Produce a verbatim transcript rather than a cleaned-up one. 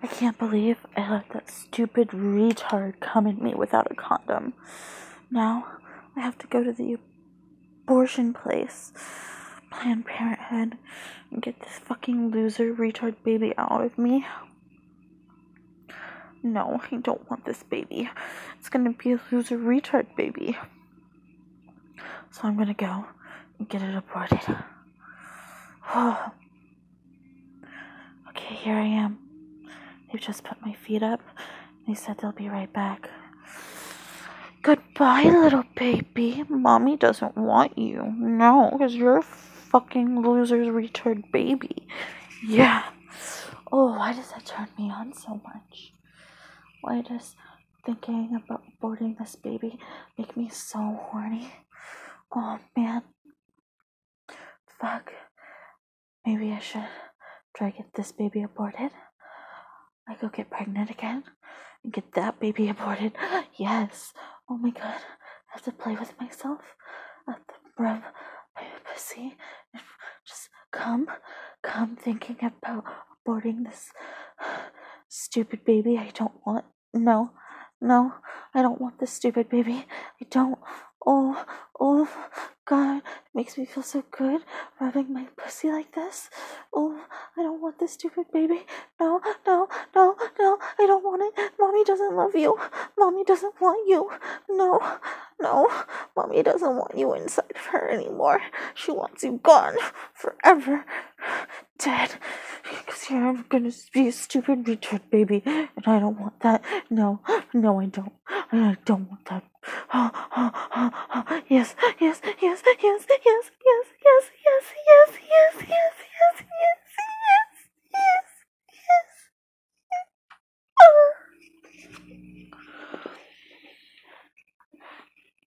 I can't believe I let that stupid retard come at me without a condom. Now, I have to go to the abortion place, Planned Parenthood, and get this fucking loser retard baby out of me. No, I don't want this baby. It's gonna be a loser retard baby. So I'm gonna go and get it aborted. Okay, here I am. They've just put my feet up. They said they'll be right back. Goodbye, little baby. Mommy doesn't want you. No, because you're a fucking loser's retard baby. Yeah. Oh, why does that turn me on so much? Why does thinking about aborting this baby make me so horny? Oh, man. Fuck. Maybe I should try to get this baby aborted. I go get pregnant again and get that baby aborted. Yes. Oh my god. I have to play with myself. I have to rub my pussy and just come, come thinking about aborting this stupid baby I don't want. No, no, I don't want this stupid baby. I don't. Oh, oh, God, it makes me feel so good rubbing my pussy like this. Oh, I don't want this stupid baby. No, no, no, no, I don't want it. Mommy doesn't love you. Mommy doesn't want you. No, no, Mommy doesn't want you inside of her anymore. She wants you gone forever. Dead. Because you're gonna be a stupid retard baby, and I don't want that. No, no, I don't. I don't want that. Oh, oh, oh, oh. Yes, yes, yes, yes, yes, yes, yes, yes, yes, yes, yes, yes, yes.